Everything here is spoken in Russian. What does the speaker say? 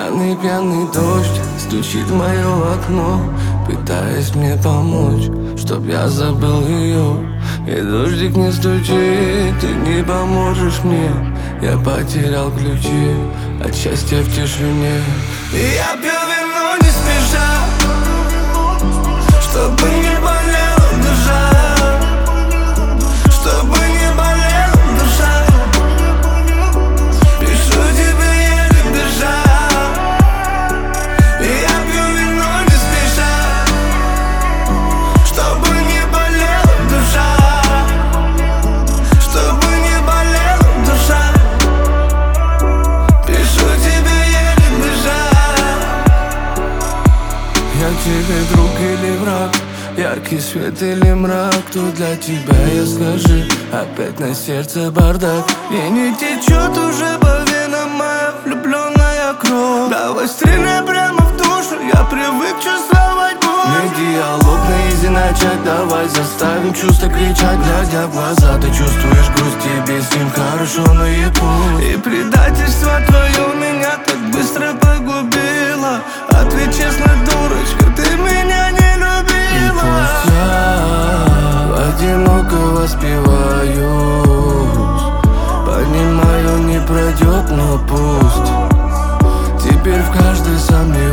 Пьяный дождь стучит в мое окно, пытаясь мне помочь, чтоб я забыл ее. И дождик не стучит, ты не поможешь мне. Я потерял ключи от счастья в тишине. И я пью вино не спеша, чтобы не болела душа, чтобы не болела душа. Пишу тебе еле дыша. И я пью вино не спеша, чтобы не болела душа, чтобы не болела душа. Пишу тебе еле дыша. Я тебе друг или враг, яркий свет или мрак, кто для тебя, я скажи. Опять на сердце бардак, и не течет уже по венам моя влюбленная кровь. Давай стреляй прямо в душу, я привык чувствовать боль. Не диалог на изи начать, давай заставим чувства кричать. Глядя в глаза, ты чувствуешь грусть, тебе с ним хорошо наяву. И предательство твое меня так быстро погубило. Ответь честно, дурочка, ты меня не любила. И пусть я одиноко воспеваюсь, понимаю, не пройдет, но пусть. Теперь в каждой сомневаюсь.